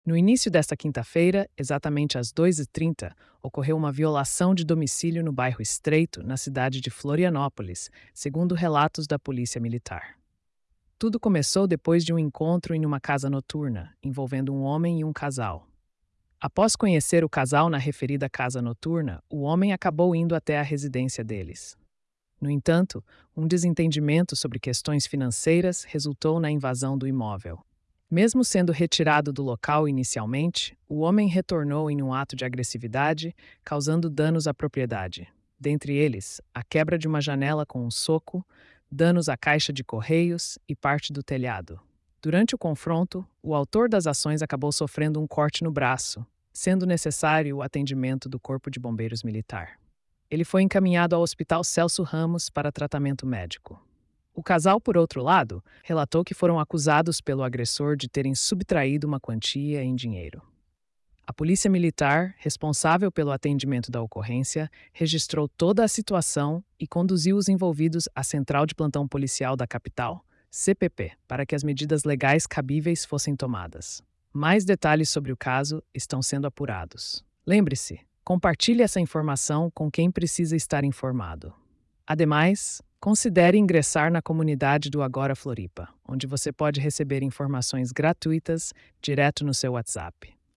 No início desta quinta-feira, exatamente às 2h30, ocorreu uma violação de domicílio no bairro Estreito, na cidade de Florianópolis, segundo relatos da Polícia Militar. Tudo começou depois de um encontro em uma casa noturna, envolvendo um homem e um casal. Após conhecer o casal na referida casa noturna, o homem acabou indo até a residência deles. No entanto, um desentendimento sobre questões financeiras resultou na invasão do imóvel. Mesmo sendo retirado do local inicialmente, o homem retornou em um ato de agressividade, causando danos à propriedade. Dentre eles, a quebra de uma janela com um soco, danos à caixa de correios e parte do telhado. Durante o confronto, o autor das ações acabou sofrendo um corte no braço, sendo necessário o atendimento do Corpo de Bombeiros Militar. Ele foi encaminhado ao Hospital Celso Ramos para tratamento médico. O casal, por outro lado, relatou que foram acusados pelo agressor de terem subtraído uma quantia em dinheiro. A Polícia Militar, responsável pelo atendimento da ocorrência, registrou toda a situação e conduziu os envolvidos à Central de Plantão Policial da capital, CPP, para que as medidas legais cabíveis fossem tomadas. Mais detalhes sobre o caso estão sendo apurados. Lembre-se, compartilhe essa informação com quem precisa estar informado. Ademais, considere ingressar na comunidade do Agora Floripa, onde você pode receber informações gratuitas direto no seu WhatsApp.